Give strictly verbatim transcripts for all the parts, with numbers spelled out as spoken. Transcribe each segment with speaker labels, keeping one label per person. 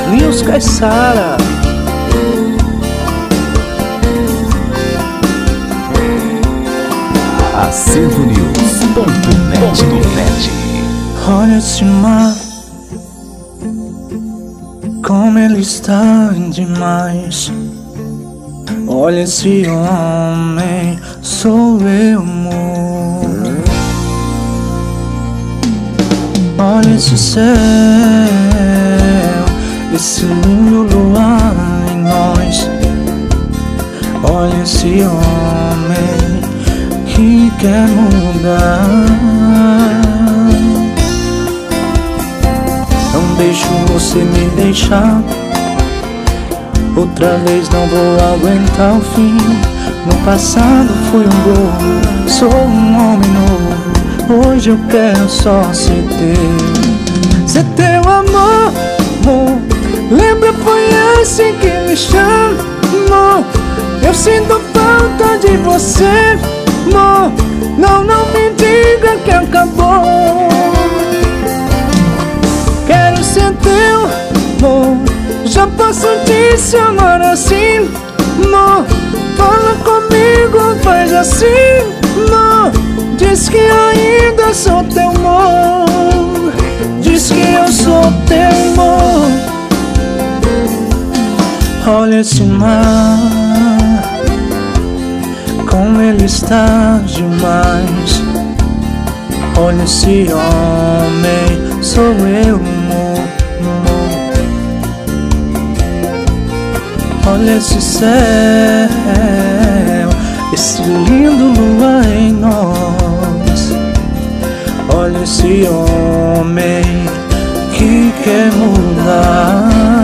Speaker 1: Nils Caissara.
Speaker 2: Acervo News ponto net.
Speaker 1: Olha esse mar, como ele está demais. Olha esse homem, sou eu, amor. Olha esse céu, esse lindo luar em nós. Olha esse homem que quer mudar. Não deixo você me deixar. Outra vez não vou aguentar o fim. No passado fui um bobo, sou um homem novo. Hoje eu quero só ser teu. Ser teu amor, amor. Lembra, foi assim que me chamou. Eu sinto falta de você, amor. Não, não me diga que acabou. Quero ser teu, amor. Já posso te chamar assim, amor. Fala comigo, faz assim, amor. Diz que ainda sou teu amor. Diz que eu sou teu amor. Olha esse mar, como ele está demais. Olha esse homem, sou eu, amor, amor. Olha esse céu, esse lindo luar em nós. Olha esse homem que quer mudar.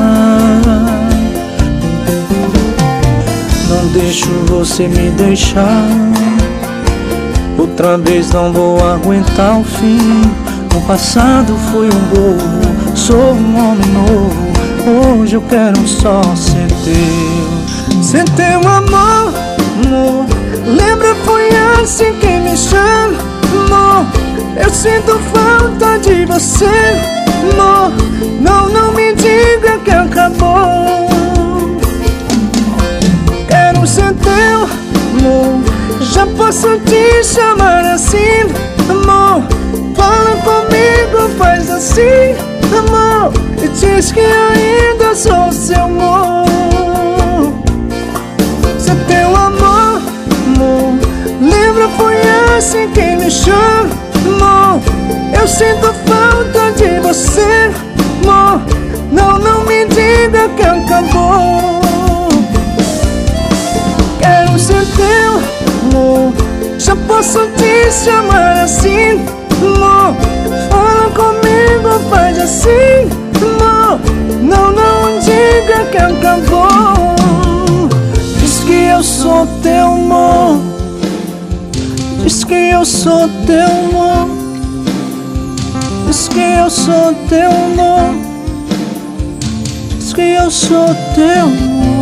Speaker 1: Não deixo você me deixar. Outra vez não vou aguentar o fim. No passado fui um bobo, sou um homem novo. Hoje eu quero só ser teu. Ser teu amor, amor. Lembra, foi assim que me chamou. Eu sinto falta de você, amor. Não, não me diga que acabou. Quero ser teu, amor. Já posso te chamar assim, amor. Fala comigo, faz assim, amor. E diz que ainda sou seu amor. Ser teu amor, amor. Lembra, foi assim que me chamou. Eu sinto falta de você, amor. Não, não me diga que acabou. Quero ser teu, amor. Já posso te chamar assim, amor. Fala comigo, faz assim, amor. Não, não diga que acabou. Diz que eu sou teu amor. Diz que eu sou teu amor. Diz que eu sou teu amor. Diz que eu sou teu amor.